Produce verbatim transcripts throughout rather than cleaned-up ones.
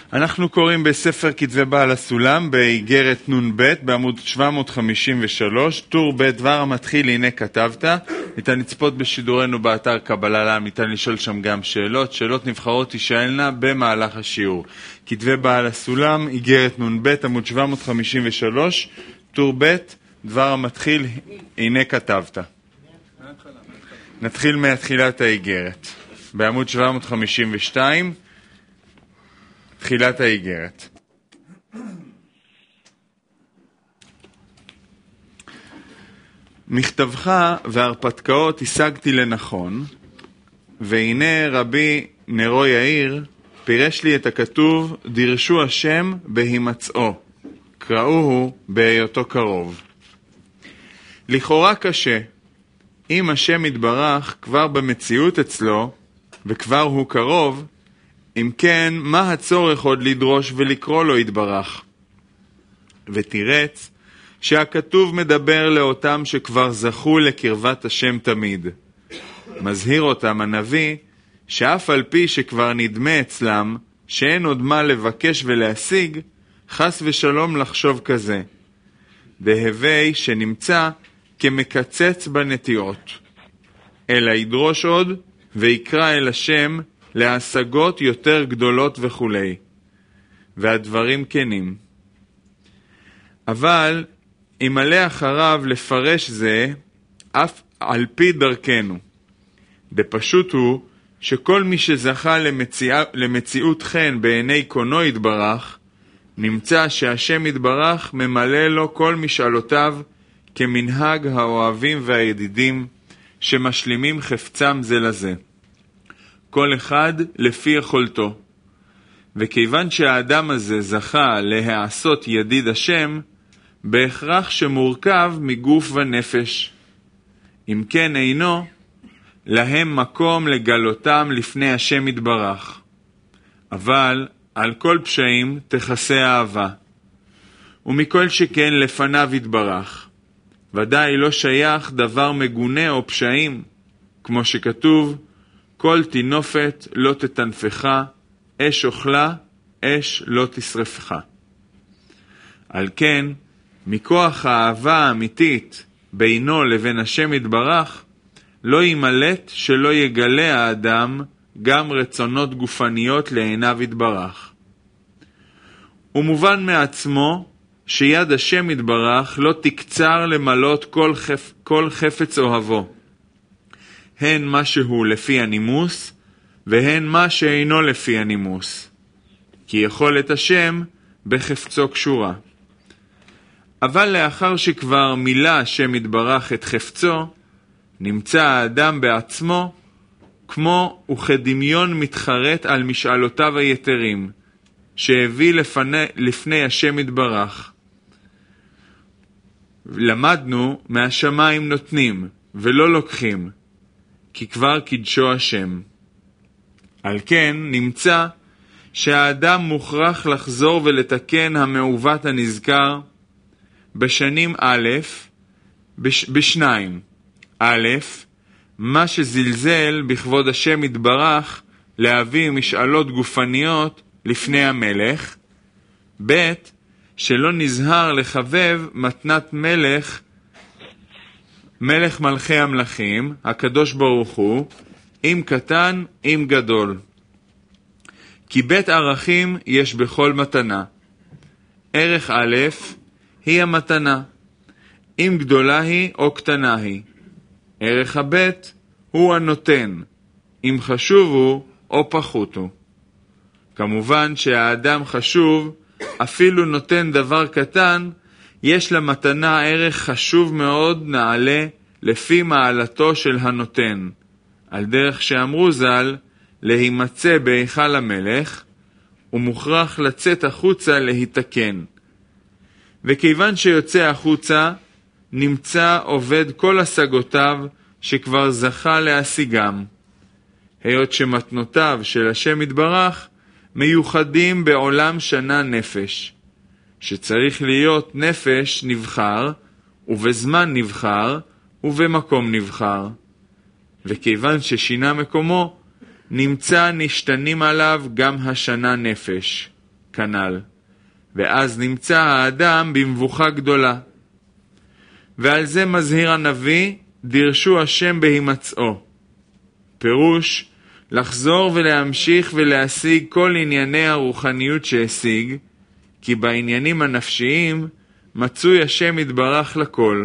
אנחנו קוראים בספר כתבי בעל הסולם באיגרת נון ב' בעמוד שבע מאות חמישים ושלוש, טור ב' דבר המתחיל הנה כתבת. ניתן לצפות בשידורנו באתר קבלה לעם, ניתן לשאול שם גם שאלות, שאלות נבחרות תשאלנה במהלך השיעור. כתבי בעל הסולם, איגרת נון ב' עמוד שבע מאות חמישים ושלוש, טור ב' דבר המתחיל הנה כתבת. נתחיל מהתחילת האיגרת בעמוד שבע מאות חמישים ושתיים, תחילת האיגרת. מכתבך והרפתקאות השגתי לנכון, והנה רבי נרו יאיר פירש לי את הכתוב דרשו השם בהימצאו, קראוהו בהיותו קרוב. לכאורה קשה, אם השם יתברך כבר במציאות אצלו וכבר הוא קרוב, אם כן, מה הצורך עוד לדרוש ולקרוא לו יתברך? ותירץ שהכתוב מדבר לאותם שכבר זכו לקרבת השם תמיד. מזהיר אותם הנביא שאף על פי שכבר נדמה אצלם שאין עוד מה לבקש ולהשיג, חס ושלום לחשוב כזה. דהווי שנמצא כמקצץ בנטיעות. אלא ידרוש עוד ויקרא אל השם להשגות יותר גדולות וכו'. והדברים כנים. אבל אם עלה אחריו לפרש זה אף על פי דרכנו. דפשוט הוא שכל מי שזכה למציע, למציאות חן בעיני קונו יתברך, נמצא שהשם יתברך ממלא לו כל משאלותיו כמנהג האוהבים והידידים שמשלימים חפצם זה לזה. כל אחד לפי יכולתו. וכיוון שהאדם הזה זכה להעשות ידיד השם, בהכרח שמורכב מגוף ונפש. אם כן אינו, להם מקום לגלותם לפני השם יתברך. אבל על כל פשעים תכסה אהבה. ומכל שכן לפניו יתברך. ודאי לא שייך דבר מגונה או פשעים, כמו שכתוב, כל תינופת לא תתנפך, אש אוכלה, אש לא תשרפך. על כן, מכוח האהבה האמיתית בינו לבין השם יתברך, לא ימלט שלא יגלה האדם גם רצונות גופניות לעיניו יתברך. ומובן מעצמו שיד השם יתברך לא תקצר למלות כל, חפ... כל חפץ אוהבו. הן מה שהוא לפי הנימוס, והן מה שאינו לפי הנימוס. כי יכולת השם בחפצו קשורה. אבל לאחר שכבר מילא השם יתברך את חפצו, נמצא האדם בעצמו כמו וכדמיון מתחרט על משאלותיו היתרים, שהביא לפני, לפני השם יתברך. למדנו מהשמיים נותנים ולא לוקחים, כי כבר קידשו השם. על כן נמצא שהאדם מוכרח לחזור ולתקן המעוות הנזכר בשנים א', בש, בשניים. א', מה שזלזל בכבוד השם יתברך להביא משאלות גופניות לפני המלך. ב', שלא נזהר לחבב מתנת מלך, מלך מלכי המלכים, הקדוש ברוך הוא, אם קטן, אם גדול. כי בית ערכים יש בכל מתנה. ערך א' היא המתנה, אם גדולה היא או קטנה היא. ערך הבית הוא הנותן, אם חשוב הוא או פחות הוא. כמובן שהאדם חשוב, אפילו נותן דבר קטן, יש למתנה ערך חשוב מאוד נעלה לפי מעלתו של הנותן. על דרך שאמרו ז"ל, להימצא בהיכל המלך, ומוכרח לצאת החוצה להתקן. וכיוון שיוצא החוצה, נמצא עובד כל השגותיו שכבר זכה להשיגם. היות שמתנותיו של השם יתברך מיוחדים בעולם שנה נפש, שצריך להיות נפש נבחר, ובזמן נבחר, ובמקום נבחר. וכיוון ששינה מקומו, נמצא נשתנים עליו גם השנה נפש. כנ"ל. ואז נמצא האדם במבוכה גדולה. ועל זה מזהיר הנביא, דרשו השם בהימצאו. פירוש, לחזור ולהמשיך ולהשיג כל ענייני הרוחניות שהשיג, כי בעניינים הנפשיים מצוי השם יתברך לכל.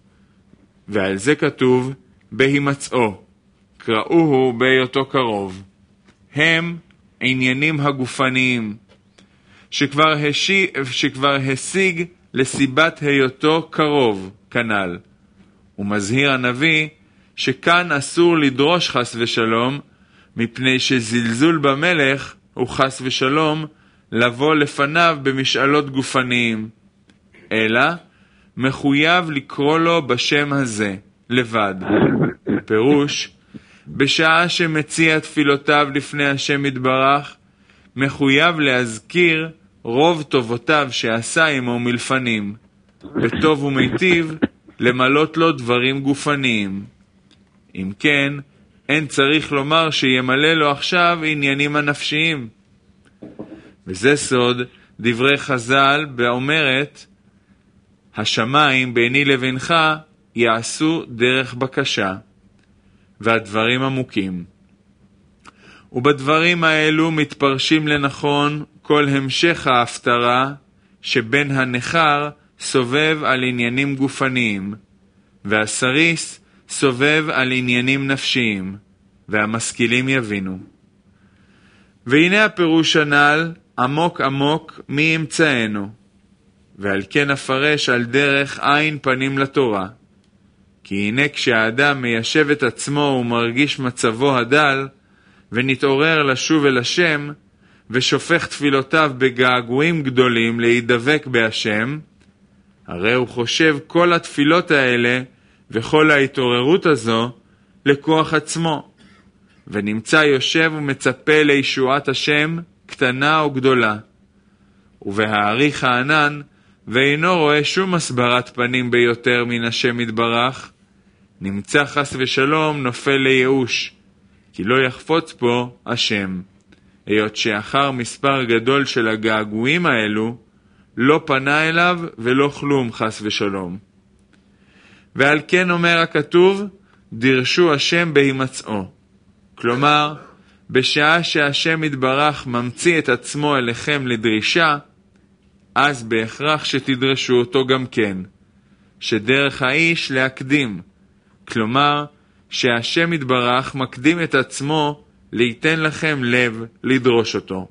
ועל זה כתוב, בהימצאו, קראוהו בהיותו קרוב. הם עניינים הגופניים, שכבר, השי, שכבר השיג לסיבת היותו קרוב, כנ"ל. ומזהיר הנביא שכאן אסור לדרוש חס ושלום, מפני שזלזול במלך הוא חס ושלום לבוא לפניו במשאלות גופניים, אלא מחויב לקרוא לו בשם הזה, לבד. פירוש, בשעה שמציע תפילותיו לפני השם יתברך, מחויב להזכיר רוב טובותיו שעשה עמו מלפנים, וטוב ומיטיב למלות לו דברים גופניים. אם כן, אין צריך לומר שימלא לו עכשיו עניינים הנפשיים. וזה סוד דברי חז"ל באומרת, השמיים ביני לבינך יעשו דרך בקשה, והדברים עמוקים. ובדברים האלו מתפרשים לנכון כל המשך ההפטרה שבין הנחר סובב על עניינים גופניים, והסריס סובב על עניינים נפשיים, והמשכילים יבינו. והנה הפירוש הנ"ל עמוק עמוק מי ימצאנו, ועל כן אפרש על דרך עין פנים לתורה. כי הנה כשהאדם מיישב את עצמו ומרגיש מצבו הדל, ונתעורר לשוב אל השם, ושופך תפילותיו בגעגועים גדולים להידבק בהשם, הרי הוא חושב כל התפילות האלה וכל ההתעוררות הזו לכוח עצמו, ונמצא יושב ומצפה לישועת השם קטנה או גדולה. ובהאריך הענן, ואינו רואה שום הסברת פנים ביותר מן השם יתברך, נמצא חס ושלום נופל לייאוש, כי לא יחפוץ פה השם, היות שאחר מספר גדול של הגעגועים האלו, לא פנה אליו ולא כלום חס ושלום. ועל כן אומר הכתוב, דרשו השם בהימצאו. כלומר, בשעה שהשם יתברך ממציא את עצמו אליכם לדרישה, אז בהכרח שתדרשו אותו גם כן, שדרך האיש להקדים, כלומר, שהשם יתברך מקדים את עצמו ליתן לכם לב לדרוש אותו.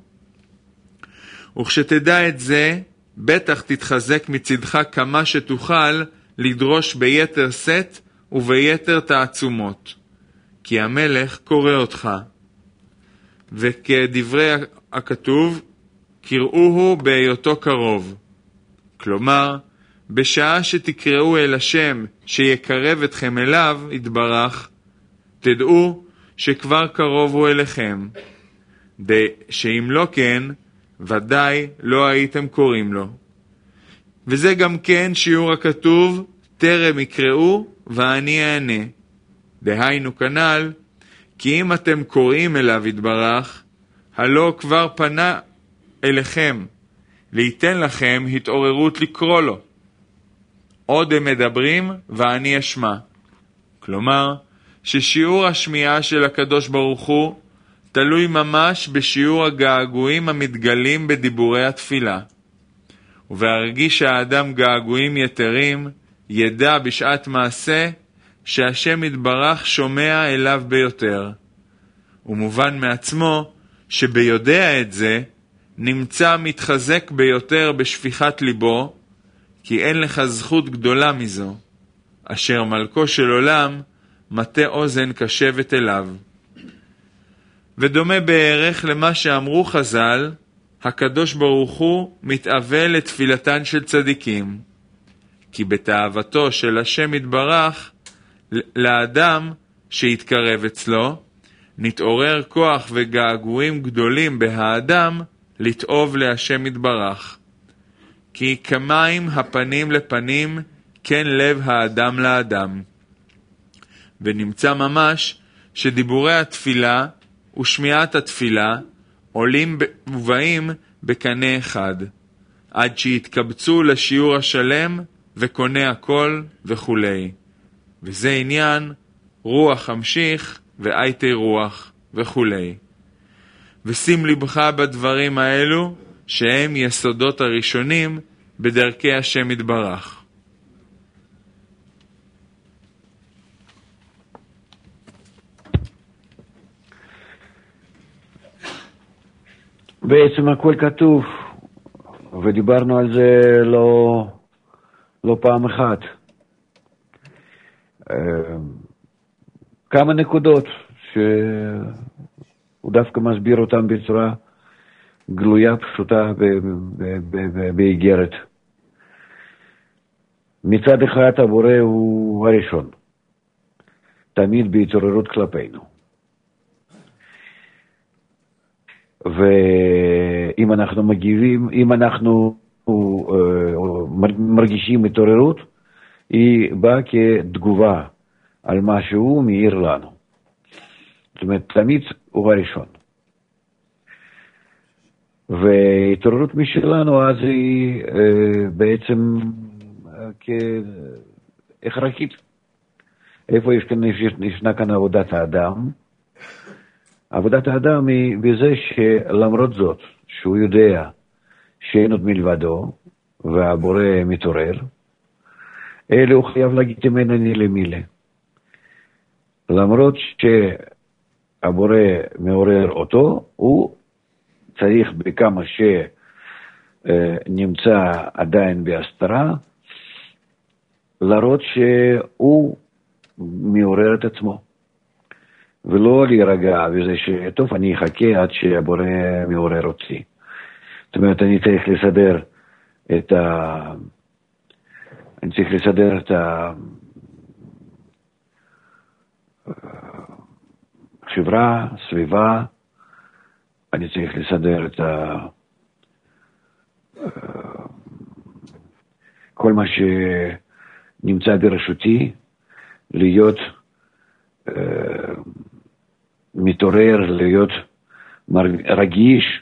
וכשתדע את זה, בטח תתחזק מצדך כמה שתוכל לדרוש ביתר שאת וביתר תעצומות, כי המלך קורא אותך. וכדברי הכתוב, קראוהו בהיותו קרוב. כלומר, בשעה שתקראו אל השם שיקרב אתכם אליו, יתברך, תדעו שכבר קרוב הוא אליכם, שאם לא כן, ודאי לא הייתם קוראים לו. וזה גם כן שיעור הכתוב, תרם יקראו ואני אענה. דהיינו כנ"ל, כי אם אתם קוראים אליו יתברך, הלא כבר פנה אליכם, ליתן לכם התעוררות לקרוא לו. עוד הם מדברים ואני אשמע. כלומר, ששיעור השמיעה של הקדוש ברוך הוא תלוי ממש בשיעור הגעגועים המתגלים בדיבורי התפילה. ובהרגיש האדם געגועים יתרים, ידע בשעת מעשה שהשם יתברך שומע אליו ביותר. ומובן מעצמו שביודע את זה נמצא מתחזק ביותר בשפיכת ליבו, כי אין לך זכות גדולה מזו, אשר מלכו של עולם מטה אוזן קשבת אליו. ודומה בערך למה שאמרו חז"ל, הקדוש ברוך הוא מתאווה לתפילתן של צדיקים, כי בתאוותו של השם יתברך לאדם שיתקרב אצלו, נתעורר כוח וגעגועים גדולים בהאדם לתאוב להשם יתברך. כי כמים הפנים לפנים, כן לב האדם לאדם. ונמצא ממש שדיבורי התפילה ושמיעת התפילה עולים ובאים בקנה אחד, עד שיתקבצו לשיעור השלם וקונה הכל וכו'. וזה עניין רוח המשיך ואייתי רוח וכו'. ושים לבך בדברים האלו שהם יסודות הראשונים בדרכי השם יתברך. בעצם הכל כתוב, ודיברנו על זה לא, לא פעם אחת. כמה נקודות שהוא דווקא מסביר אותם בצורה גלויה, פשוטה באיגרת. מצד אחד הבורא הוא הראשון, תמיד בהתעוררות כלפינו. ואם אנחנו מגיבים, אם אנחנו מרגישים התעוררות, היא באה כתגובה על מה שהוא מאיר לנו. זאת אומרת, תמיד הוא הראשון. והתעוררות משלנו אז היא בעצם כהכרחית. איפה יש כאן, ישנה כאן עבודת האדם? עבודת האדם היא בזה שלמרות זאת, שהוא יודע שאין עוד מלבדו, והבורא מתעורר, אלא הוא חייב להגיד אם אין אני למילה. למרות שהבורא מעורר אותו, הוא צריך בכמה שנמצא עדיין בהסתרה, להראות שהוא מעורר את עצמו. ולא להירגע בזה שטוב, אני אחכה עד שהבורא מעורר אותי. זאת אומרת, אני צריך לסדר את ה... אני צריך לסדר את החברה, סביבה, אני צריך לסדר את ה... כל מה שנמצא ברשותי, להיות מתעורר, להיות רגיש,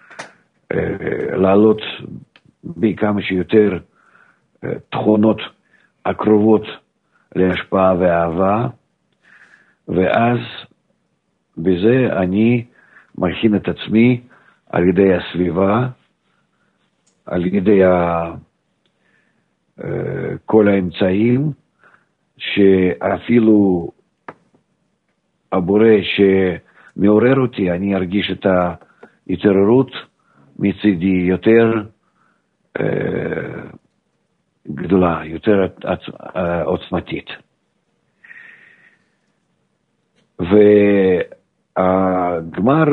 לעלות בכמה שיותר תכונות הקרובות להשפעה ואהבה, ואז בזה אני מכין את עצמי על ידי הסביבה, על ידי ה... כל האמצעים, שאפילו הבורא שמעורר אותי, אני ארגיש את ההתעוררות מצידי יותר אה, גדולה, יותר אה, עוצמתית. והגמר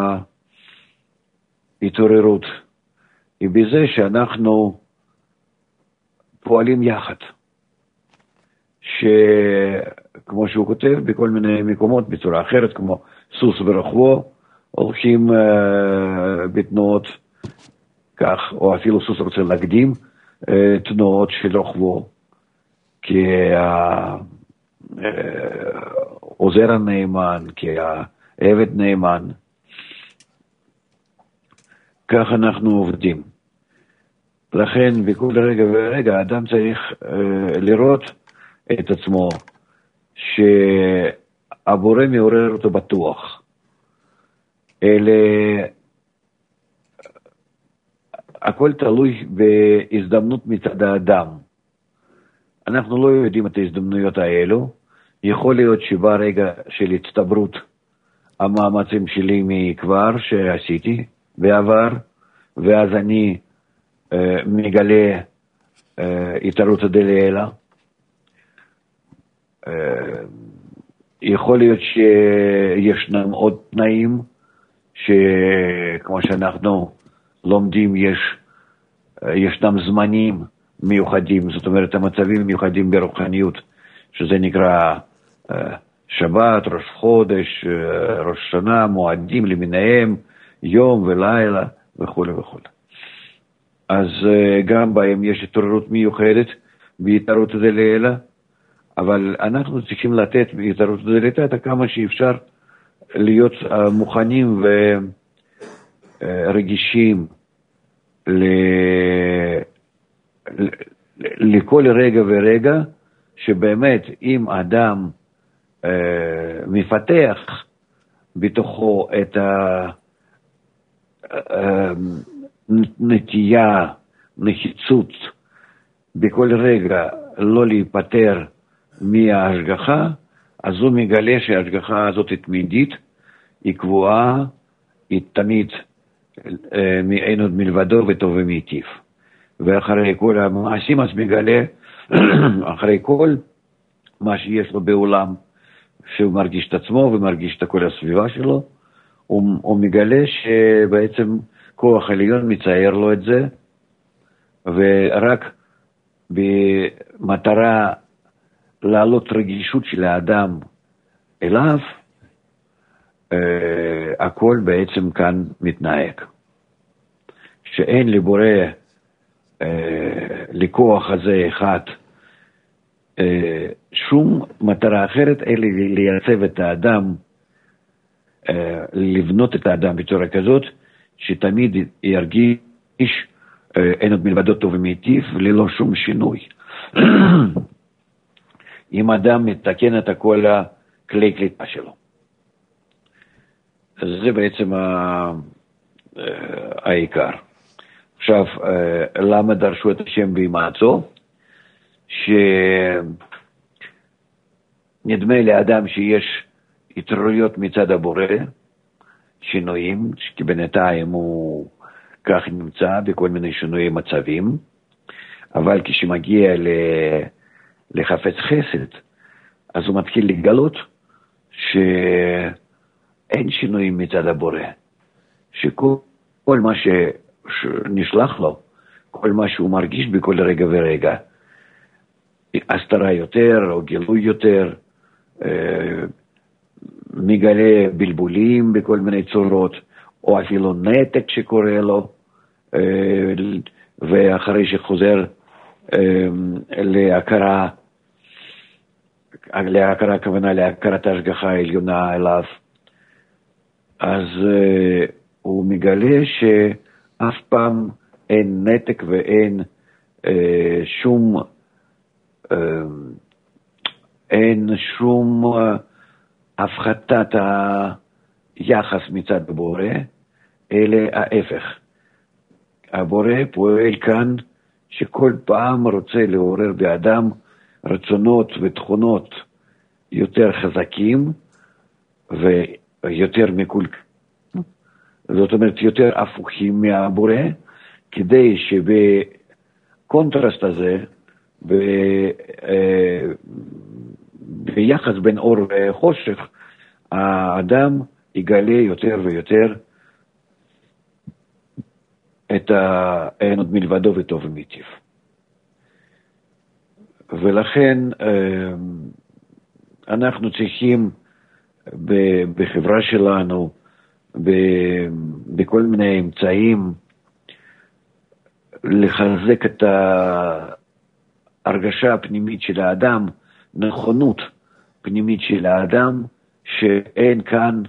ההתעוררות היא בזה שאנחנו פועלים יחד. שכמו שהוא כותב בכל מיני מקומות בצורה אחרת, כמו סוס ורוכבו, הולכים uh, בתנועות כך, או אפילו סוס רוצה להקדים uh, תנועות של רוכבו, כעוזר uh, הנאמן, כעבד נאמן. כך אנחנו עובדים. לכן בכל רגע ורגע האדם צריך uh, לראות את עצמו, שהבורא מעורר אותו בטוח. אלה, הכל תלוי בהזדמנות מצד האדם. אנחנו לא יודעים את ההזדמנויות האלו. יכול להיות שבא רגע של הצטברות המאמצים שלי מכבר שעשיתי בעבר, ואז אני אה, מגלה אה, התעוררות דלילה. יכול להיות שישנם עוד תנאים שכמו שאנחנו לומדים יש, ישנם זמנים מיוחדים, זאת אומרת המצבים מיוחדים ברוחניות, שזה נקרא שבת, ראש חודש, ראש שנה, מועדים למיניהם, יום ולילה וכו' וכו'. אז גם בהם יש התעוררות מיוחדת בהתעוררות דלילה, אבל אנחנו צריכים לתת בהתעוררות דלילה כמה שאפשר להיות מוכנים ורגישים ל... לכל רגע ורגע, שבאמת אם אדם אה, מפתח בתוכו את הנטייה, נחיצות, בכל רגע לא להיפטר מההשגחה, אז הוא מגלה שההשגחה הזאת היא תמידית, היא קבועה, היא תמיד אה, מאין עוד מלבדו וטוב ומיטיב. ואחרי כל המעשים אז מגלה, אחרי כל מה שיש לו בעולם, שהוא מרגיש את עצמו ומרגיש את כל הסביבה שלו, הוא, הוא מגלה שבעצם כוח עליון מצייר לו את זה, ורק במטרה להעלות רגישות של האדם אליו, אה, הכל בעצם כאן מתנהג. שאין לבורא אה, לכוח הזה אחד אה, שום מטרה אחרת, אלא לייצב את האדם, אה, לבנות את האדם בצורה כזאת, שתמיד ירגיש אה, אין עוד מלבדו טוב ומיטיב, ללא שום שינוי. אם אדם מתקן את כל הכלי קליטה שלו. אז זה בעצם העיקר. עכשיו, למה דרשו את השם בהימצאו? שנדמה לאדם שיש התעוררויות מצד הבורא, שינויים, כי בינתיים הוא כך נמצא בכל מיני שינויי מצבים, אבל כשמגיע לחפץ חסד, אז הוא מתחיל לגלות שאין שינויים מצד הבורא, שכל מה שנשלח לו, כל מה שהוא מרגיש בכל רגע ורגע, הסתרה יותר או גילוי יותר, מגלה בלבולים בכל מיני צורות, או אפילו נתק שקורה לו, ואחרי שחוזר להכרה, להכרה הכוונה להכרת ההשגחה העליונה אליו, אז uh, הוא מגלה שאף פעם אין נתק ואין uh, שום uh, אין שום uh, הפחתת היחס מצד הבורא, אלא ההפך. הבורא פועל כאן שכל פעם רוצה לעורר באדם רצונות ותכונות יותר חזקים ויותר מקולקלים, זאת אומרת יותר הפוכים מהבורא, כדי שבקונטרסט הזה, ב, ביחס בין אור וחושך, האדם יגלה יותר ויותר את האין עוד מלבדו וטוב ומיטיב. ולכן אנחנו צריכים בחברה שלנו, בכל מיני אמצעים, לחזק את ההרגשה הפנימית של האדם, נכונות פנימית של האדם, שאין כאן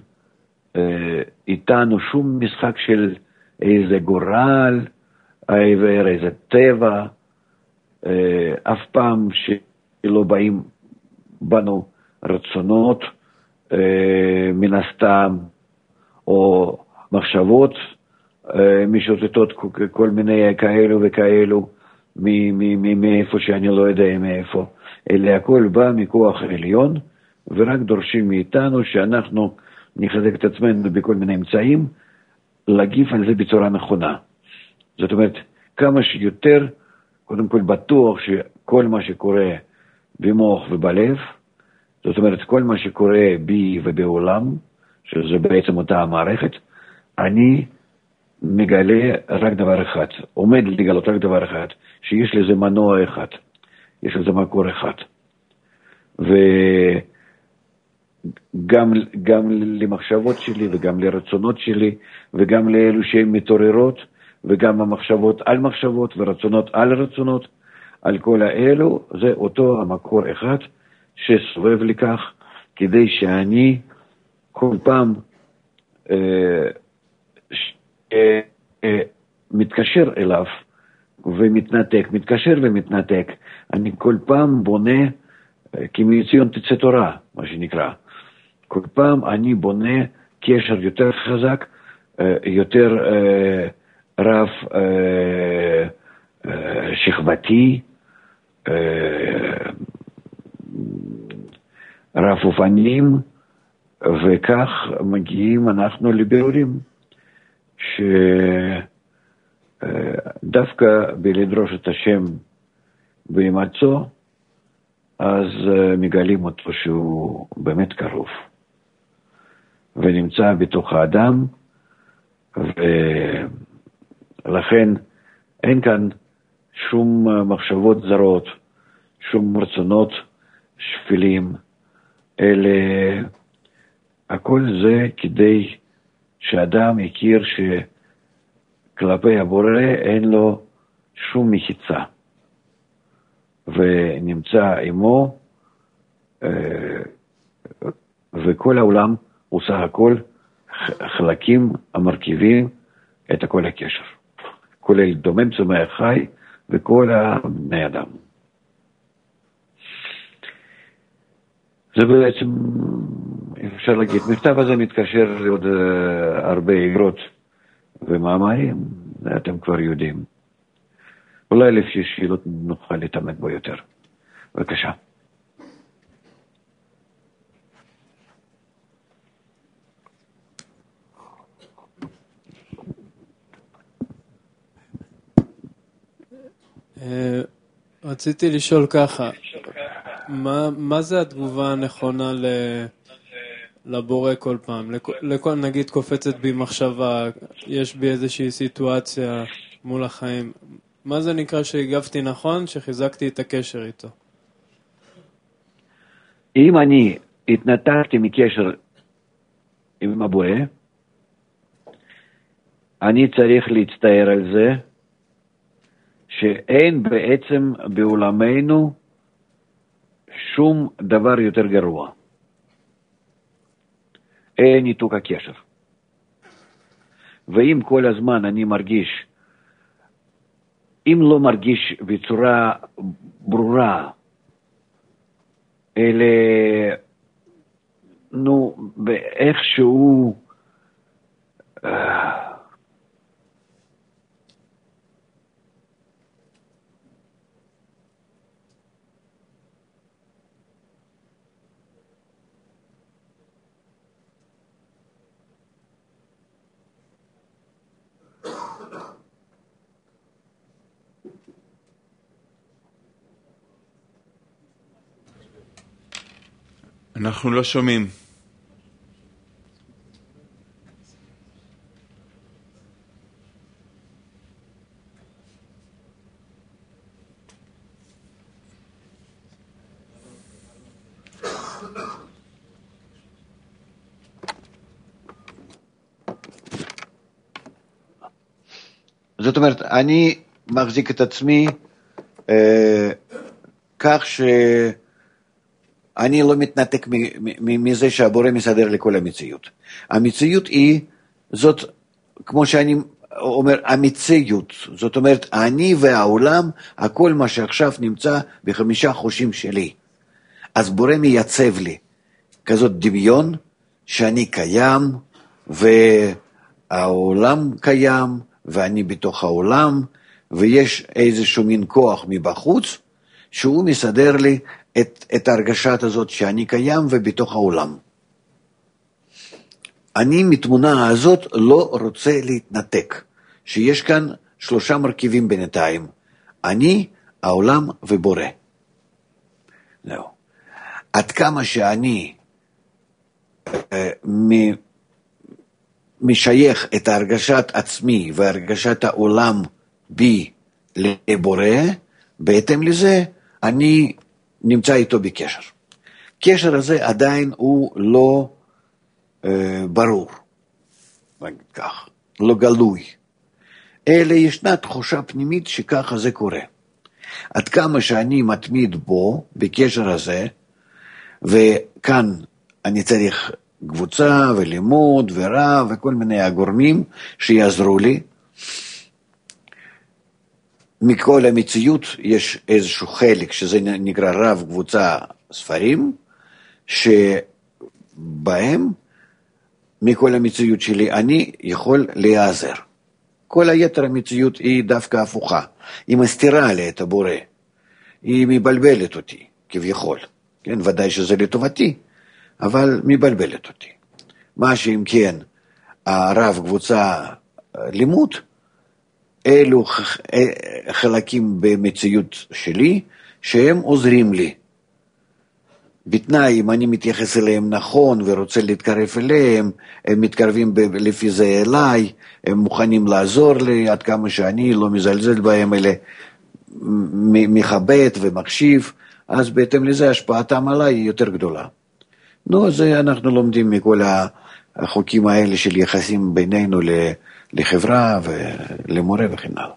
איתנו שום משחק של איזה גורל, איזה טבע, אף פעם שלא באים בנו רצונות מן הסתם, או מחשבות משוטטות כל מיני כאלו וכאלו, מאיפה שאני לא יודע מאיפה, אלא הכל בא מכוח עליון, ורק דורשים מאיתנו שאנחנו נחזק את עצמנו בכל מיני אמצעים, להגיב על זה בצורה נכונה. זאת אומרת, כמה שיותר, קודם כל בטוח שכל מה שקורה במוח ובלב, זאת אומרת, כל מה שקורה בי ובעולם, שזה בעצם אותה המערכת, אני מגלה רק דבר אחד, עומד לגלות רק דבר אחד, שיש לזה מנוע אחד, יש לזה מקור אחד. וגם גם למחשבות שלי וגם לרצונות שלי וגם לאלו שהן מתעוררות, וגם המחשבות על מחשבות ורצונות על רצונות, על כל האלו, זה אותו המקור אחד שסובב לכך, כדי שאני כל פעם אה, ש, אה, אה, מתקשר אליו ומתנתק, מתקשר ומתנתק, אני כל פעם בונה, כי מציון תצא תורה, מה שנקרא. כל פעם אני בונה קשר יותר חזק, יותר רב שכבתי, רב אופנים, וכך מגיעים אנחנו לבירורים, שדווקא בלדרוש את השם בהימצאו, אז מגלים אותו שהוא באמת קרוב, ונמצא בתוך האדם, ולכן אין כאן שום מחשבות זרות, שום רצונות שפלים, אלא הכל זה כדי שאדם יכיר שכלפי הבורא אין לו שום מחיצה, ונמצא עמו, וכל העולם הוא סך הכל חלקים המרכיבים את הכל הקשר, כולל דומם צומח חי וכל הבני אדם. זה בעצם, אפשר להגיד, מכתב הזה מתקשר לעוד הרבה איגרות ומאמרים, אתם כבר יודעים. אולי לפי שאלות נוכל להתעמק בו יותר. בבקשה. רציתי לשאול ככה, מה, מה זה התגובה הנכונה ל, לבורא כל פעם? לכל, נגיד קופצת בי מחשבה, יש בי איזושהי סיטואציה מול החיים. מה זה נקרא שהגבתי נכון, שחיזקתי את הקשר איתו? אם אני התנתקתי מקשר עם הבורא, אני צריך להצטער על זה, שאין בעצם בעולמנו שום דבר יותר גרוע. אין ניתוק הקשר. ואם כל הזמן אני מרגיש, אם לא מרגיש בצורה ברורה, אלא, נו, באיכשהו, אה, אנחנו לא שומעים. זאת אומרת, אני מחזיק את עצמי אה, כך שאני לא מתנתק מזה שהבורא מסדר לכל המציאות. המציאות היא, זאת, כמו שאני אומר, המציאות. זאת אומרת, אני והעולם, הכל מה שעכשיו נמצא בחמישה חושים שלי. אז בורא מייצב לי כזאת דמיון שאני קיים, והעולם קיים, ואני בתוך העולם, ויש איזשהו מין כוח מבחוץ, שהוא מסדר לי את, את הרגשת הזאת שאני קיים ובתוך העולם. אני מתמונה הזאת לא רוצה להתנתק, שיש כאן שלושה מרכיבים בינתיים, אני, העולם ובורא. זהו. עד כמה שאני אה, מ... משייך את הרגשת עצמי והרגשת העולם בי לבורא, בהתאם לזה אני נמצא איתו בקשר. קשר הזה עדיין הוא לא אה, ברור, כך, לא גלוי, אלא ישנה תחושה פנימית שככה זה קורה. עד כמה שאני מתמיד בו, בקשר הזה, וכאן אני צריך קבוצה ולימוד ורב וכל מיני הגורמים שיעזרו לי, מכל המציאות יש איזשהו חלק שזה נקרא רב קבוצה ספרים, שבהם מכל המציאות שלי אני יכול להיעזר. כל היתר המציאות היא דווקא הפוכה, היא מסתירה לי את הבורא, היא מבלבלת אותי כביכול, כן, ודאי שזה לטובתי, אבל מבלבלת אותי. מה שאם כן הרב קבוצה לימוד, אלו חלקים במציאות שלי שהם עוזרים לי. בתנאי, אם אני מתייחס אליהם נכון ורוצה להתקרב אליהם, הם מתקרבים ב- לפי זה אליי, הם מוכנים לעזור לי עד כמה שאני לא מזלזל בהם, אלה מכבד ומקשיב, אז בהתאם לזה השפעתם עליי היא יותר גדולה. נו, זה אנחנו לומדים מכל החוקים האלה של יחסים בינינו לחברה ולמורה וכן הלאה.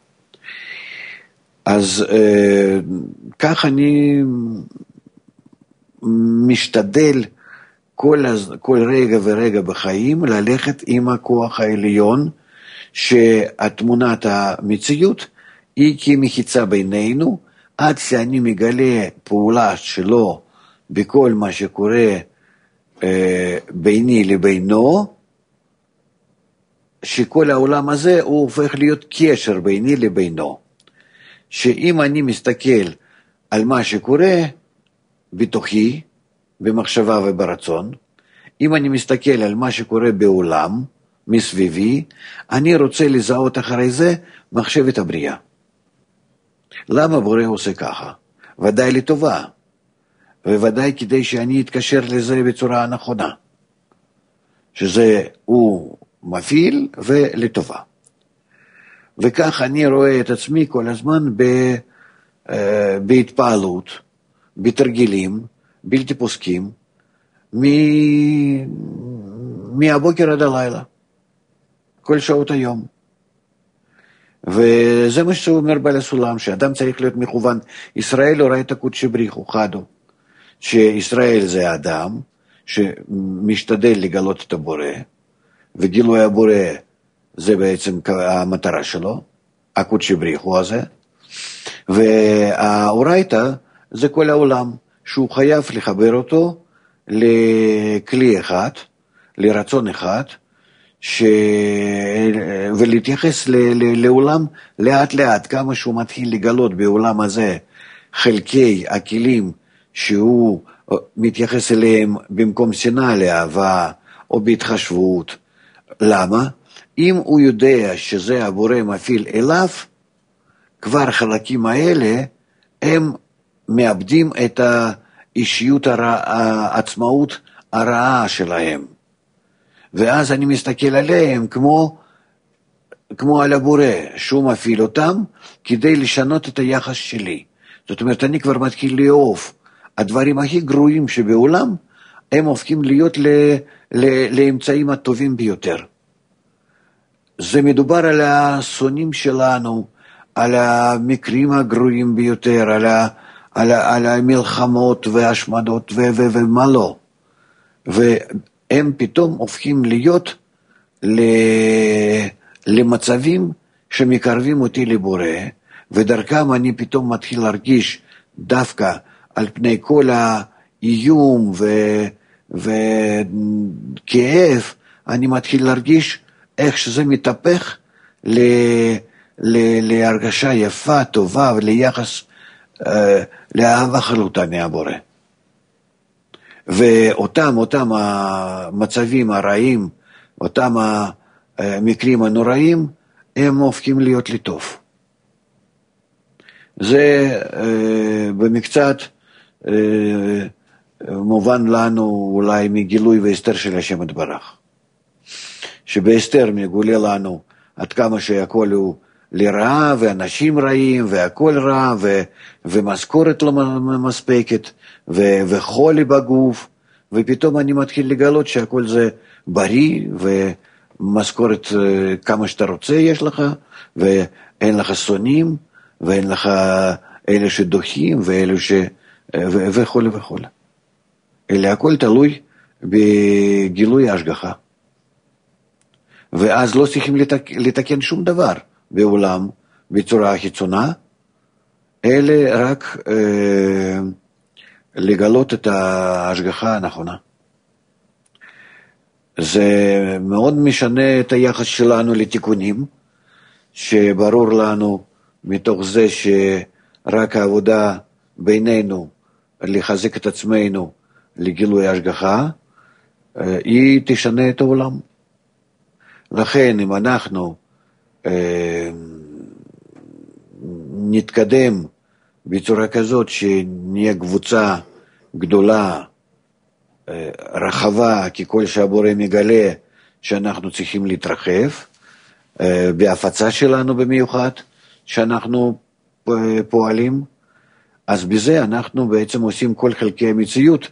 אז אה, כך אני משתדל כל, כל רגע ורגע בחיים ללכת עם הכוח העליון, שהתמונת המציאות היא כמחיצה בינינו, עד שאני מגלה פעולה שלו בכל מה שקורה אה, ביני לבינו, שכל העולם הזה הוא הופך להיות קשר ביני לבינו. שאם אני מסתכל על מה שקורה בתוכי, במחשבה וברצון, אם אני מסתכל על מה שקורה בעולם, מסביבי, אני רוצה לזהות אחרי זה מחשבת הבריאה. למה בורא עושה ככה? ודאי לטובה, וודאי כדי שאני אתקשר לזה בצורה הנכונה, שזה הוא מפעיל ולטובה. וכך אני רואה את עצמי כל הזמן ב, בהתפעלות, בתרגילים, בלתי פוסקים, מ... מהבוקר עד הלילה, כל שעות היום. וזה מה שאומר בעל הסולם, שאדם צריך להיות מכוון. ישראל הוראה את הקודשי בריחו, חדו, שישראל זה האדם שמשתדל לגלות את הבורא, וגילוי הבורא זה בעצם המטרה שלו, הקודשי בריחו הזה, והאורייתא זה כל העולם, שהוא חייב לחבר אותו לכלי אחד, לרצון אחד, ש... ולהתייחס ל... ל... לעולם לאט לאט, כמה שהוא מתחיל לגלות בעולם הזה חלקי הכלים שהוא מתייחס אליהם במקום שנאה לאהבה או בהתחשבות. למה? אם הוא יודע שזה הבורא מפעיל אליו, כבר חלקים האלה הם מאבדים את האישיות הרע, העצמאות הרעה שלהם. ואז אני מסתכל עליהם כמו, כמו על הבורא, שהוא מפעיל אותם כדי לשנות את היחס שלי. זאת אומרת, אני כבר מתחיל לאהוב. הדברים הכי גרועים שבעולם, הם הופכים להיות ל, ל, לאמצעים הטובים ביותר. זה מדובר על השונאים שלנו, על המקרים הגרועים ביותר, על, ה, על, ה, על המלחמות והשמדות ו, ו, ומה לא. והם פתאום הופכים להיות למצבים שמקרבים אותי לבורא, ודרכם אני פתאום מתחיל להרגיש דווקא על פני כל האיום וכאב, אני מתחיל להרגיש איך שזה מתהפך ל, ל, להרגשה יפה, טובה, וליחס, אה, לאהבה חלוטה מהבורא. ואותם, אותם המצבים הרעים, אותם המקרים הנוראים, הם הופכים להיות לטוב. זה אה, במקצת אה, מובן לנו אולי מגילוי והסתר של השם יתברך. שבהסתר מגולה לנו עד כמה שהכל הוא לרעה, ואנשים רעים, והכל רע, ו, ומשכורת לא מספקת, ו, וחולי בגוף, ופתאום אני מתחיל לגלות שהכל זה בריא, ומשכורת כמה שאתה רוצה יש לך, ואין לך שונאים, ואין לך אלה שדוחים, ואלה ש... ו, וכו' וכו'. אלא הכל תלוי בגילוי ההשגחה. ואז לא צריכים לתק... לתקן שום דבר בעולם בצורה חיצונה, אלה רק אה, לגלות את ההשגחה הנכונה. זה מאוד משנה את היחס שלנו לתיקונים, שברור לנו מתוך זה שרק העבודה בינינו, לחזק את עצמנו לגילוי ההשגחה, היא תשנה את העולם. לכן אם אנחנו אה, נתקדם בצורה כזאת שנהיה קבוצה גדולה, אה, רחבה, ככל שהבורא מגלה שאנחנו צריכים להתרחב, אה, בהפצה שלנו במיוחד, שאנחנו פועלים, אז בזה אנחנו בעצם עושים כל חלקי המציאות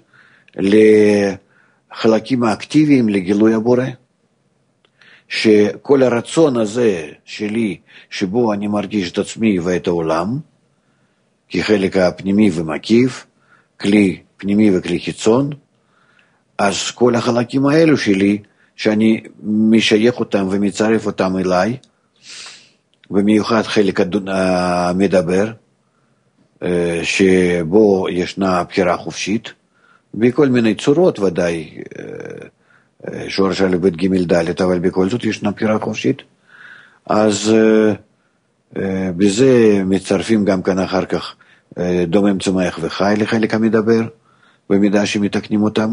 לחלקים האקטיביים לגילוי הבורא. שכל הרצון הזה שלי, שבו אני מרגיש את עצמי ואת העולם, כחלק הפנימי ומקיף, כלי פנימי וכלי חיצון, אז כל החלקים האלו שלי, שאני משייך אותם ומצרף אותם אליי, במיוחד חלק המדבר, שבו ישנה בחירה חופשית, בכל מיני צורות ודאי, שורש א' ב' ג' ד', אבל בכל זאת ישנה בחירה חופשית, אז בזה מצרפים גם כאן אחר כך דומם צומח וחי לחלק המדבר, במידה שמתקנים אותם,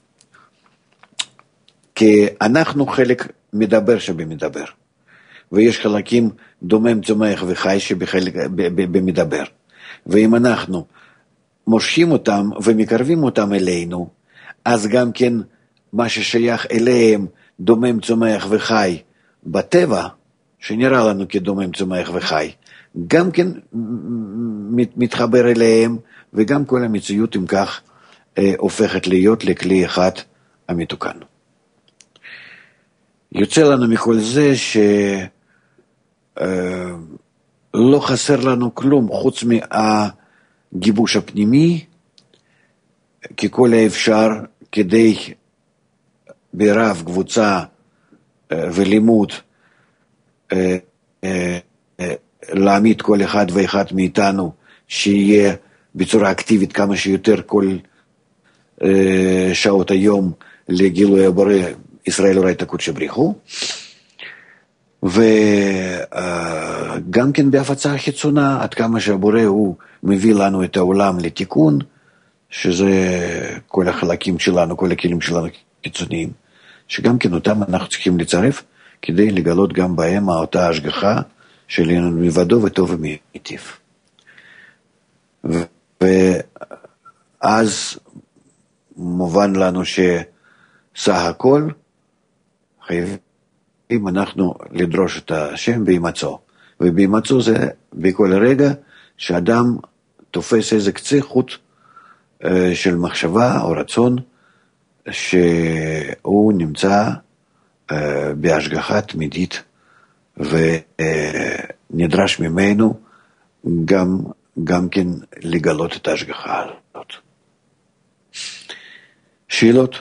כי אנחנו חלק מדבר שבמדבר, ויש חלקים דומם צומח וחי שבחלק במדבר, ואם אנחנו מושכים אותם ומקרבים אותם אלינו, אז גם כן מה ששייך אליהם דומם צומח וחי בטבע, שנראה לנו כדומם צומח וחי, גם כן מתחבר אליהם, וגם כל המציאות עם כך אה, הופכת להיות לכלי אחד המתוקן. יוצא לנו מכל זה שלא אה, חסר לנו כלום חוץ מהגיבוש הפנימי, ככל האפשר כדי ברב קבוצה אה, ולימוד אה, אה, אה, להעמיד כל אחד ואחד מאיתנו שיהיה בצורה אקטיבית כמה שיותר כל אה, שעות היום לגילוי הבורא ישראל אורי תקוד שבריחו, וגם כן בהפצה החיצונה עד כמה שהבורא הוא מביא לנו את העולם לתיקון, שזה כל החלקים שלנו, כל הכלים שלנו קיצוניים, שגם כן אותם אנחנו צריכים לצרף כדי לגלות גם בהם אותה השגחה שלנו מבדו וטוב ומיטיב. ואז מובן לנו שסך הכל חייבים אנחנו לדרוש את השם בהימצאו, ובהימצאו זה בכל רגע שאדם תופס איזה קצה חוט של מחשבה או רצון שהוא נמצא בהשגחה תמידית, ונדרש ממנו גם, גם כן לגלות את ההשגחה הזאת. שאלות?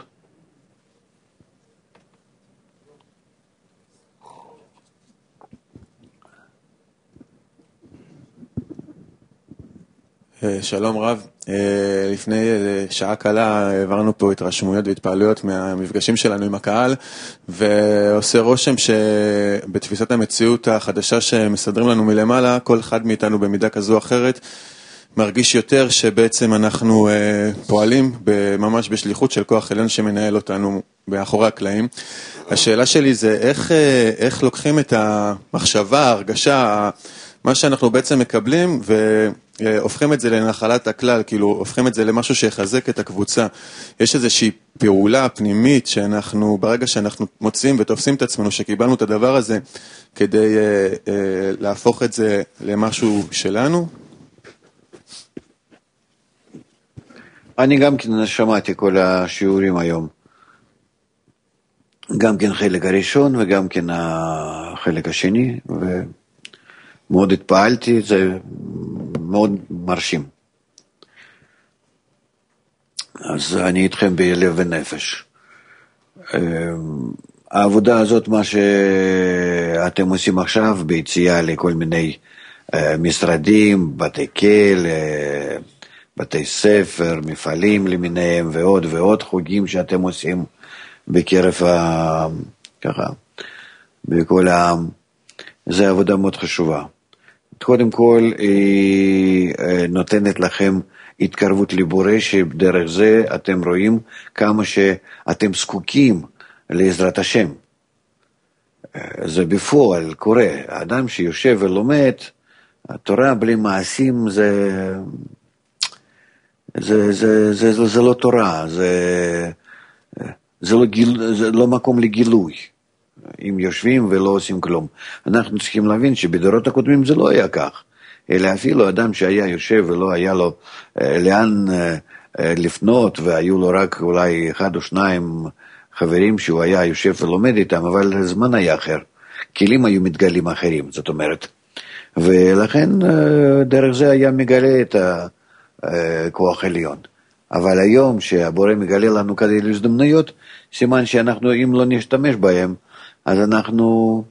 שלום רב, לפני שעה קלה העברנו פה התרשמויות והתפעלויות מהמפגשים שלנו עם הקהל, ועושה רושם שבתפיסת המציאות החדשה שמסדרים לנו מלמעלה, כל אחד מאיתנו במידה כזו או אחרת מרגיש יותר שבעצם אנחנו פועלים ממש בשליחות של כוח עליון שמנהל אותנו באחורי הקלעים. השאלה שלי זה איך, איך לוקחים את המחשבה, ההרגשה, מה שאנחנו בעצם מקבלים והופכים את זה לנחלת הכלל, כאילו הופכים את זה למשהו שיחזק את הקבוצה. יש איזושהי פעולה פנימית שאנחנו, ברגע שאנחנו מוצאים ותופסים את עצמנו שקיבלנו את הדבר הזה, כדי אה, אה, להפוך את זה למשהו שלנו? אני גם כן שמעתי כל השיעורים היום. גם כן חלק הראשון וגם כן החלק השני, ו... מאוד התפעלתי, זה מאוד מרשים. אז אני איתכם בלב ונפש. העבודה הזאת, מה שאתם עושים עכשיו, ביציאה לכל מיני משרדים, בתי כלא, בתי ספר, מפעלים למיניהם ועוד ועוד חוגים שאתם עושים בקרב ה... ככה, בכל העם. זה עבודה מאוד חשובה. קודם כל היא נותנת לכם התקרבות לבורא, שדרך זה אתם רואים כמה שאתם זקוקים לעזרת השם. זה בפועל קורה. האדם שיושב ולומד, התורה בלי מעשים זה, זה, זה, זה, זה, זה לא תורה, זה, זה, לא גיל, זה לא מקום לגילוי. אם יושבים ולא עושים כלום. אנחנו צריכים להבין שבדורות הקודמים זה לא היה כך. אלא אפילו אדם שהיה יושב ולא היה לו אה, לאן אה, אה, לפנות, והיו לו רק אולי אחד או שניים חברים שהוא היה יושב ולומד איתם, אבל הזמן היה אחר. כלים היו מתגלים אחרים, זאת אומרת. ולכן אה, דרך זה היה מגלה את הכוח עליון. אבל היום שהבורא מגלה לנו כדי להזדמנויות, סימן שאנחנו, אם לא נשתמש בהם, אז אנחנו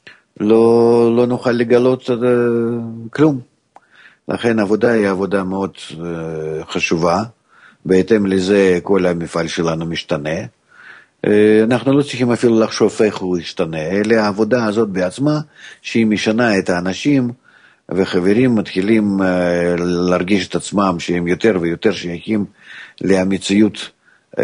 לא, לא נוכל לגלות uh, כלום. לכן עבודה היא עבודה מאוד uh, חשובה, בהתאם לזה כל המפעל שלנו משתנה. Uh, אנחנו לא צריכים אפילו לחשוב איך הוא ישתנה, אלא העבודה הזאת בעצמה, שהיא משנה את האנשים, וחברים מתחילים uh, להרגיש את עצמם שהם יותר ויותר שייכים למציאות uh,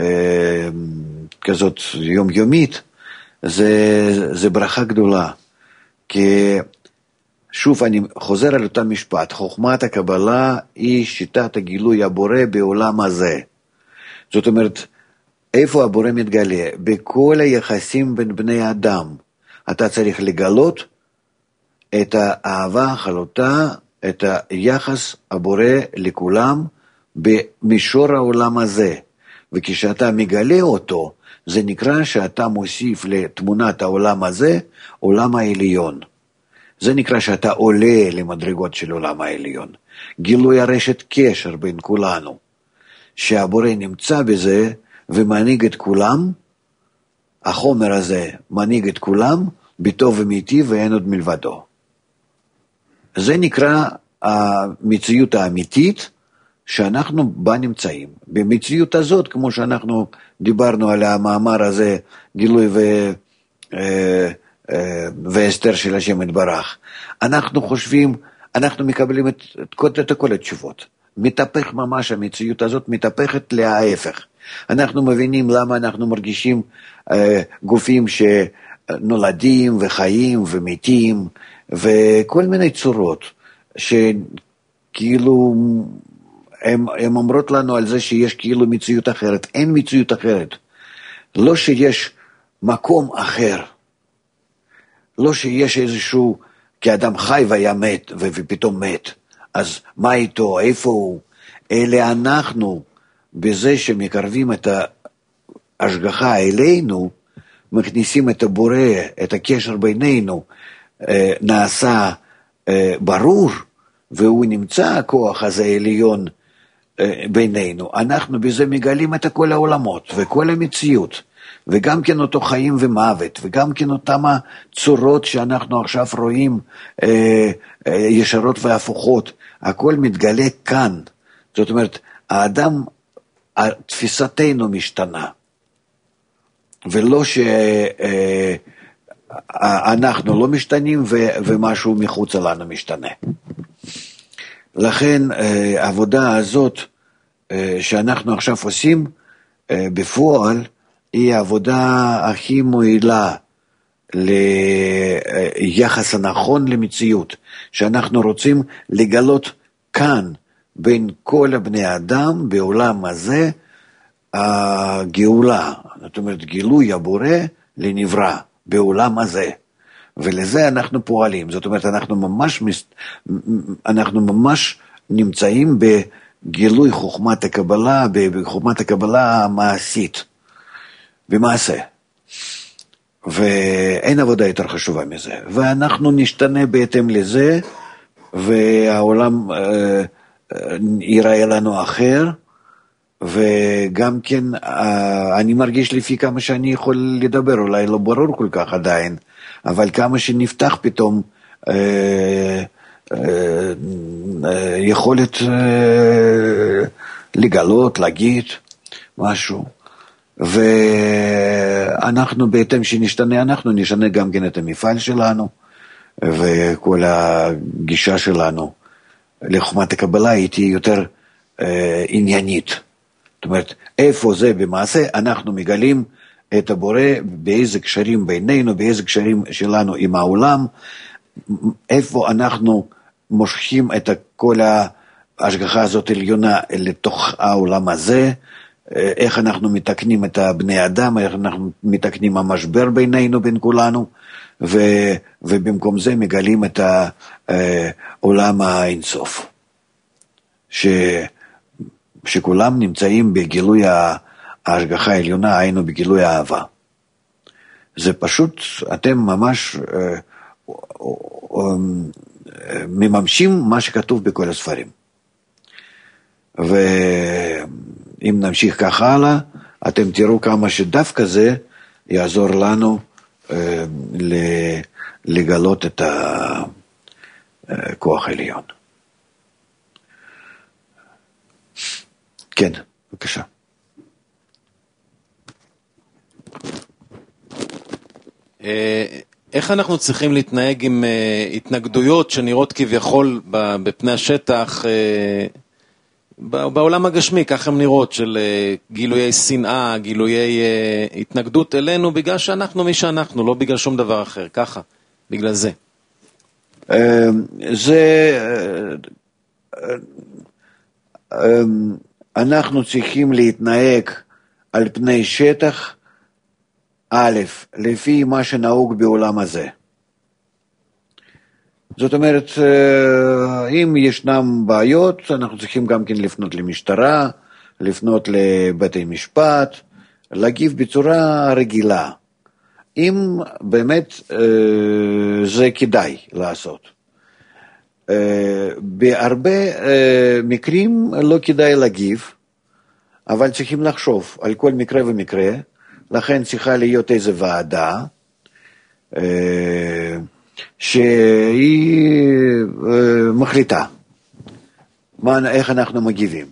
כזאת יומיומית, זה, זה ברכה גדולה. כי שוב אני חוזר על אותה משפט, חוכמת הקבלה היא שיטת הגילוי הבורא בעולם הזה. זאת אומרת, איפה הבורא מתגלה? בכל היחסים בין בני אדם. אתה צריך לגלות את האהבה החלוטה, את היחס הבורא לכולם במישור העולם הזה. וכשאתה מגלה אותו, זה נקרא שאתה מוסיף לתמונת העולם הזה, עולם העליון. זה נקרא שאתה עולה למדרגות של עולם העליון. גילוי הרשת קשר בין כולנו, שהבורא נמצא בזה ומנהיג את כולם, החומר הזה מנהיג את כולם, בטוב ומיטיב ואין עוד מלבדו. זה נקרא המציאות האמיתית, שאנחנו בה נמצאים. במציאות הזאת, כמו שאנחנו דיברנו על המאמר הזה, גילוי ו... והסתר של השם יתברך, אנחנו חושבים, אנחנו מקבלים את, את, את כל התשובות. מתהפך ממש, המציאות הזאת מתהפכת להפך. אנחנו מבינים למה אנחנו מרגישים אה, גופים שנולדים וחיים ומתים, וכל מיני צורות, שכאילו הם, הם אומרות לנו על זה שיש כאילו מציאות אחרת. אין מציאות אחרת. לא שיש מקום אחר. לא שיש איזשהו, כי אדם חי והיה מת, ופתאום מת. אז מה איתו? איפה הוא? אלה אנחנו, בזה שמקרבים את ההשגחה אלינו, מכניסים את הבורא, את הקשר בינינו, נעשה ברור, והוא נמצא הכוח הזה העליון בינינו. אנחנו בזה מגלים את כל העולמות וכל המציאות, וגם כן אותו חיים ומוות, וגם כן אותם הצורות שאנחנו עכשיו רואים אה, אה, ישרות והפוכות, הכל מתגלה כאן. זאת אומרת, האדם, תפיסתנו משתנה, ולא שאנחנו לא משתנים ו, ומשהו מחוץ לנו משתנה. לכן העבודה הזאת שאנחנו עכשיו עושים בפועל, היא העבודה הכי מועילה ליחס הנכון למציאות, שאנחנו רוצים לגלות כאן, בין כל הבני האדם, בעולם הזה, הגאולה, זאת אומרת, גילוי הבורא לנברא, בעולם הזה. ולזה אנחנו פועלים, זאת אומרת, אנחנו ממש, אנחנו ממש נמצאים בגילוי חוכמת הקבלה, בחוכמת הקבלה המעשית. במעשה. ואין עבודה יותר חשובה מזה. ואנחנו נשתנה בהתאם לזה, והעולם אה, אה, ייראה לנו אחר, וגם כן, אה, אני מרגיש לפי כמה שאני יכול לדבר, אולי לא ברור כל כך עדיין, אבל כמה שנפתח פתאום אה, יכולת לגלות, להגיד משהו, ואנחנו בהתאם שנשתנה, אנחנו נשנה גם כן את המפעל שלנו, וכל הגישה שלנו לחוכמת הקבלה היא תהיה יותר עניינית. זאת אומרת, איפה זה במעשה, אנחנו מגלים את הבורא, באיזה קשרים בינינו, באיזה קשרים שלנו עם העולם, איפה אנחנו מושכים את כל ההשגחה הזאת עליונה לתוך העולם הזה, איך אנחנו מתקנים את בני אדם, איך אנחנו מתקנים המשבר בינינו, בין כולנו, ו, ובמקום זה מגלים את העולם האינסוף, ש, שכולם נמצאים בגילוי ההשגחה העליונה, היינו בגילוי האהבה. זה פשוט, אתם ממש אה, אה, מממשים מה שכתוב בכל הספרים. ואם נמשיך ככה הלאה, אתם תראו כמה שדווקא זה יעזור לנו אה, לגלות את הכוח העליון. כן, בבקשה. איך אנחנו צריכים להתנהג עם התנגדויות שנראות כביכול בפני השטח, בעולם הגשמי, כך הן נראות, של גילויי שנאה, גילויי התנגדות אלינו, בגלל שאנחנו מי שאנחנו, לא בגלל שום דבר אחר, ככה, בגלל זה. זה, אנחנו צריכים להתנהג על פני שטח, א', לפי מה שנהוג בעולם הזה. זאת אומרת, אם ישנם בעיות, אנחנו צריכים גם כן לפנות למשטרה, לפנות לבתי משפט, להגיב בצורה רגילה. אם באמת זה כדאי לעשות. בהרבה מקרים לא כדאי להגיב, אבל צריכים לחשוב על כל מקרה ומקרה, לכן צריכה להיות איזו ועדה, שהיא מחליטה, מה, איך אנחנו מגיבים.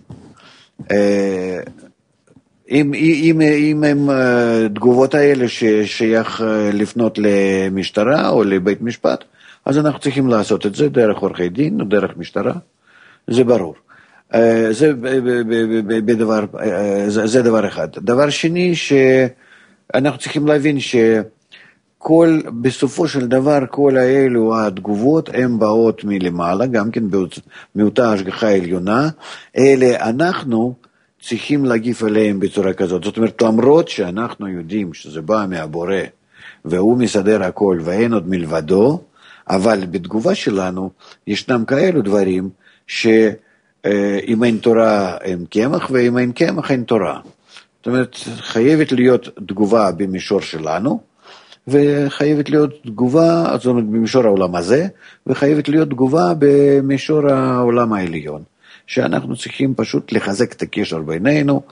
אם, אם, אם הם תגובות האלה ששייך לפנות למשטרה או לבית משפט, אז אנחנו צריכים לעשות את זה דרך עורכי דין או דרך משטרה, זה ברור. זה, בדבר, זה, זה דבר אחד. דבר שני, שאנחנו צריכים להבין שכל, בסופו של דבר, כל האלו התגובות הן באות מלמעלה, גם כן מאותה השגחה העליונה, אלה אנחנו צריכים להגיב עליהם בצורה כזאת. זאת אומרת, למרות שאנחנו יודעים שזה בא מהבורא, והוא מסדר הכל ואין עוד מלבדו, אבל בתגובה שלנו ישנם כאלו דברים שאם אין תורה אין קמח, ואם אין קמח אין תורה. זאת אומרת, חייבת להיות תגובה במישור שלנו, וחייבת להיות תגובה, זאת אומרת, במישור העולם הזה, וחייבת להיות תגובה במישור העולם העליון, שאנחנו צריכים פשוט לחזק את הקשר בינינו,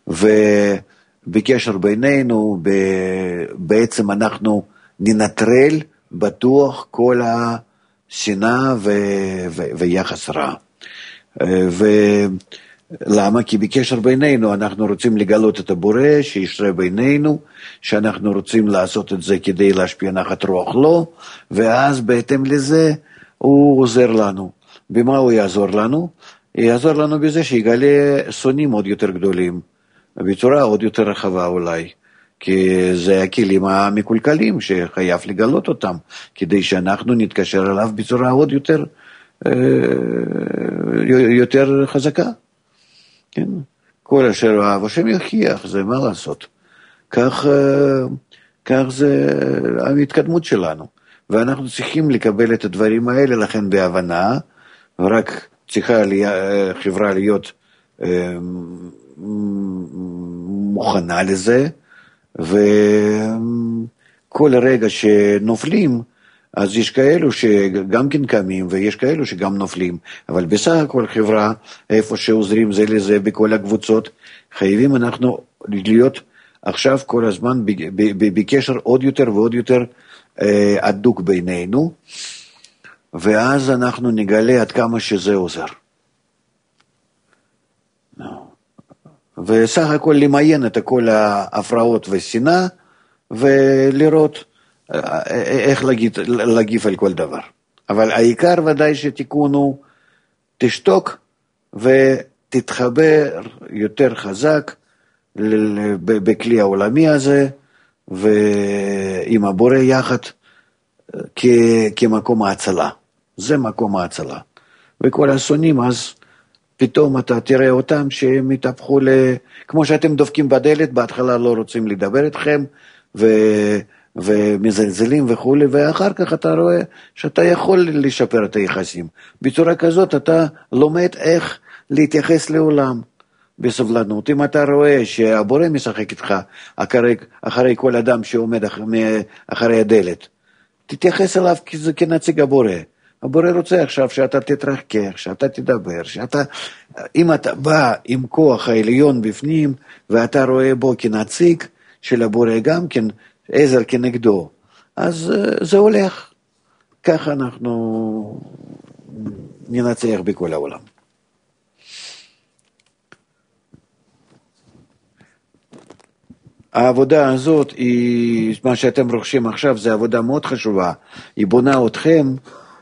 ובקשר בינינו בעצם אנחנו ננטרל בטוח כל השנאה ו- ו- ויחס רע. ולמה? כי בקשר בינינו אנחנו רוצים לגלות את הבורא שישרה בינינו, שאנחנו רוצים לעשות את זה כדי להשפיע נחת רוח לו, ואז בהתאם לזה הוא עוזר לנו. במה הוא יעזור לנו? יעזור לנו בזה שיגלה שונאים עוד יותר גדולים, בצורה עוד יותר רחבה אולי. כי זה הכלים המקולקלים שחייב לגלות אותם, כדי שאנחנו נתקשר אליו בצורה עוד יותר, יותר חזקה. כן? כל אשר אהב השם יוכיח, זה מה לעשות. כך, כך זה ההתקדמות שלנו. ואנחנו צריכים לקבל את הדברים האלה, לכן בהבנה, ורק צריכה חברה להיות מוכנה לזה, וכל רגע שנופלים, אז יש כאלו שגם כן קמים, ויש כאלו שגם נופלים, אבל בסך הכל חברה, איפה שעוזרים זה לזה בכל הקבוצות, חייבים אנחנו להיות עכשיו כל הזמן בקשר עוד יותר ועוד יותר הדוק בינינו, ואז אנחנו נגלה עד כמה שזה עוזר. וסך הכל למיין את כל ההפרעות ושנאה, ולראות איך להגיד, להגיב על כל דבר. אבל העיקר ודאי שתיקון הוא, תשתוק ותתחבר יותר חזק בכלי העולמי הזה, ועם הבורא יחד כמקום ההצלה. זה מקום ההצלה. וכל השונאים אז פתאום אתה תראה אותם שהם התהפכו ל... כמו שאתם דופקים בדלת, בהתחלה לא רוצים לדבר איתכם, ו... ומזלזלים וכו', ואחר כך אתה רואה שאתה יכול לשפר את היחסים. בצורה כזאת אתה לומד איך להתייחס לעולם בסבלנות. אם אתה רואה שהבורא משחק איתך אחרי, אחרי כל אדם שעומד אחרי, אחרי הדלת, תתייחס אליו כנציג הבורא. הבורא רוצה עכשיו שאתה תתרחקח, שאתה תדבר, שאתה, אם אתה בא עם כוח העליון בפנים, ואתה רואה בו כנציג של הבורא גם כן, עזר כנגדו, אז זה הולך. ככה אנחנו ננצח בכל העולם. העבודה הזאת, היא, מה שאתם רוכשים עכשיו, זה עבודה מאוד חשובה. היא בונה אתכם,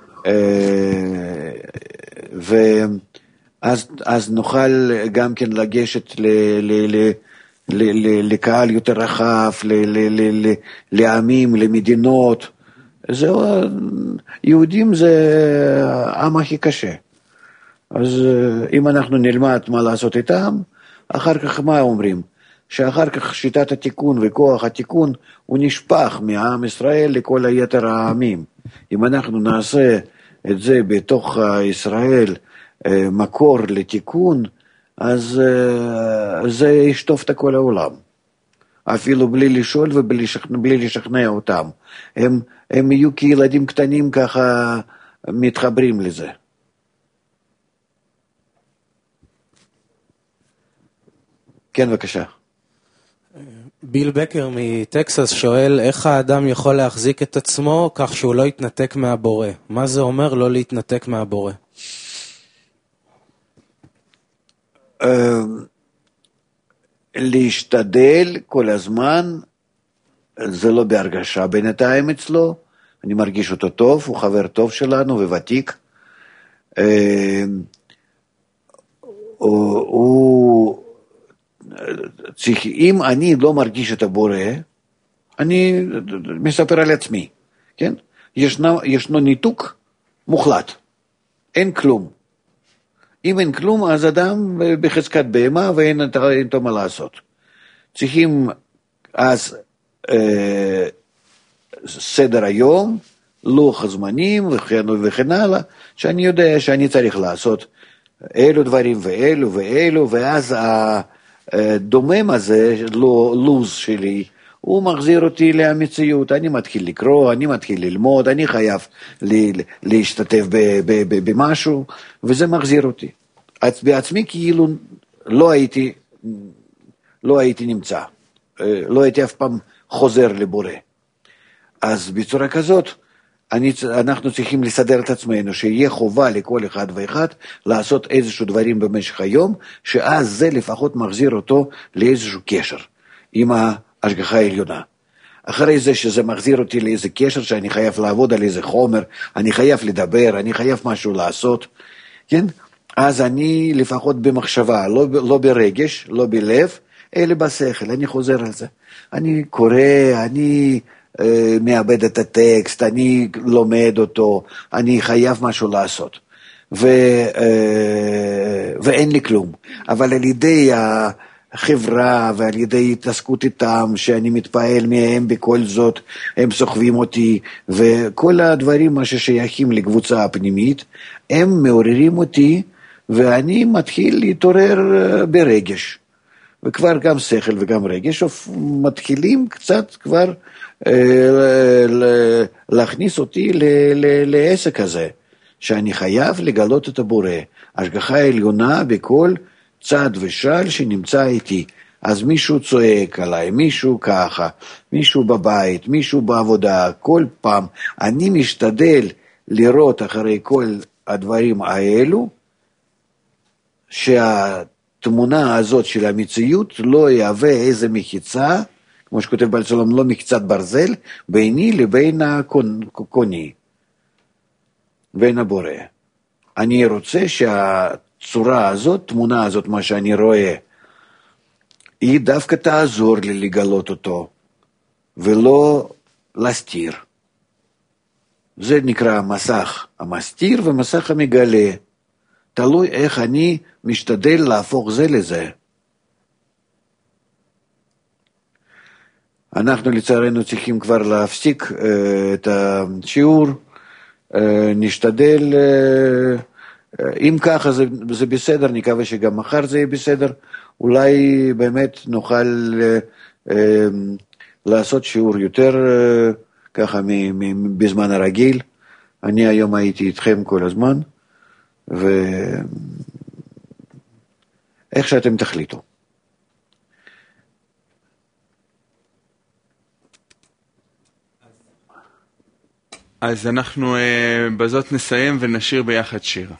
ואז אז נוכל גם כן לגשת ל, ל, ל, ל, ל, לקהל יותר רחב, ל, ל, ל, ל, לעמים, למדינות. זהו, יהודים זה העם הכי קשה. אז אם אנחנו נלמד מה לעשות איתם, אחר כך מה אומרים? שאחר כך שיטת התיקון וכוח התיקון הוא נשפך מעם ישראל לכל היתר העמים. אם אנחנו נעשה את זה בתוך ישראל מקור לתיקון, אז זה ישטוף את כל העולם. אפילו בלי לשאול ובלי לשכנע, בלי לשכנע אותם. הם, הם יהיו כילדים קטנים ככה מתחברים לזה. כן, בבקשה. ביל בקר מטקסס שואל איך האדם יכול להחזיק את עצמו כך שהוא לא יתנתק מהבורא. מה זה אומר לא להתנתק מהבורא? להשתדל כל הזמן, זה לא בהרגשה בינתיים אצלו, אני מרגיש אותו טוב, הוא חבר טוב שלנו וותיק. הוא צריך, אם אני לא מרגיש את הבורא, אני מספר על עצמי, כן? ישנו, ישנו ניתוק מוחלט, אין כלום. אם אין כלום, אז אדם בחזקת בהמה ואין איתו מה לעשות. צריכים אז אה, סדר היום, לוח הזמנים וכן, וכן הלאה, שאני יודע שאני צריך לעשות אלו דברים ואלו ואלו, ואז הדומם הזה, לוז שלי, הוא מחזיר אותי למציאות. אני מתחיל לקרוא, אני מתחיל ללמוד, אני חייב להשתתף במשהו, וזה מחזיר אותי. בעצמי כאילו לא הייתי, לא הייתי נמצא, לא הייתי אף פעם חוזר לבורא. אז בצורה כזאת, אני, אנחנו צריכים לסדר את עצמנו, שיהיה חובה לכל אחד ואחד לעשות איזשהו דברים במשך היום, שאז זה לפחות מחזיר אותו לאיזשהו קשר עם ההשגחה העליונה. אחרי זה שזה מחזיר אותי לאיזה קשר שאני חייב לעבוד על איזה חומר, אני חייב לדבר, אני חייב משהו לעשות, כן? אז אני לפחות במחשבה, לא, לא ברגש, לא בלב, אלא בשכל, אני חוזר על זה. אני קורא, אני אה, מאבד את הטקסט, אני לומד אותו, אני חייב משהו לעשות. ו, אה, ואין לי כלום. אבל על ידי החברה ועל ידי התעסקות איתם, שאני מתפעל מהם בכל זאת, הם סוחבים אותי, וכל הדברים מה ששייכים לקבוצה הפנימית, הם מעוררים אותי, ואני מתחיל להתעורר ברגש. וכבר גם שכל וגם רגש מתחילים קצת כבר אה, להכניס אותי ל, ל, לעסק הזה, שאני חייב לגלות את הבורא, השגחה העליונה בכל צד ושל שנמצא איתי. אז מישהו צועק עליי, מישהו ככה, מישהו בבית, מישהו בעבודה, כל פעם אני משתדל לראות אחרי כל הדברים האלו, שהתמונה הזאת של המציאות לא יהווה איזה מחיצה, כמו שכותב בעל סולם, לא מקצת ברזל, ביני לבין הקוני, בין הבורא. אני רוצה שהצורה הזאת, תמונה הזאת, מה שאני רואה, היא דווקא תעזור לי לגלות אותו, ולא להסתיר. זה נקרא מסך המסתיר ומסך המגלה. תלוי איך אני משתדל להפוך זה לזה. אנחנו לצערנו צריכים כבר להפסיק uh, את השיעור, uh, נשתדל, uh, uh, אם ככה זה, זה בסדר, נקווה שגם מחר זה יהיה בסדר, אולי באמת נוכל uh, uh, לעשות שיעור יותר uh, ככה מ- מ- בזמן הרגיל. אני היום הייתי איתכם כל הזמן, ואיך שאתם תחליטו. אז אנחנו uh, בזאת נסיים ונשיר ביחד שיר.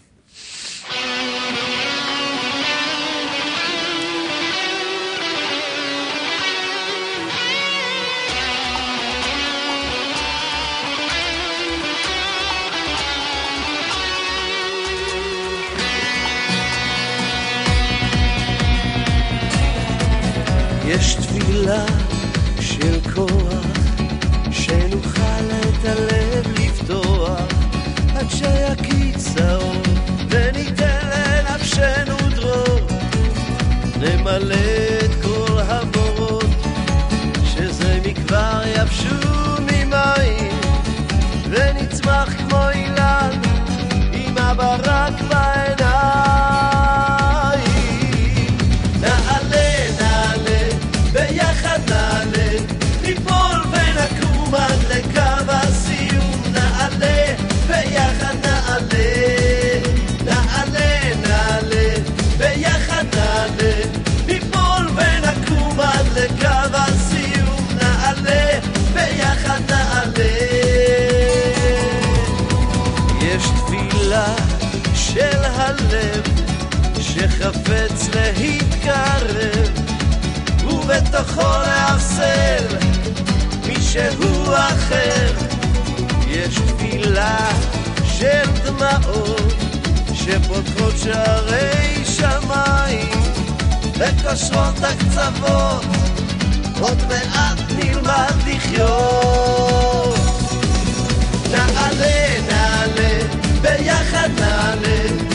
יש תפילה של כוח שנוכל את הלב לפתוח עד שיקיץ האור וניתן לנפשנו דרור, נמלא את כל הבורות שזה מכבר יבשו ממים ונצמח כמו אילן עם הברק בעיניים. נעלה נעלה ביחד נעלה, ניפול ונקום עד לקו הסיום. נעלה ביחד נעלה, נעלה נעלה ביחד נעלה, ניפול ונקום עד לקו הסיום. נעלה ביחד נעלה. יש תפילה של הלב שחפץ להתקרב ובתוכו להפסל מישהו אחר. יש תפילה של דמעות שפותחות שערי שמיים וקושרות הקצוות, עוד מעט נלמד לחיות. נעלה נעלה ביחד נעלה,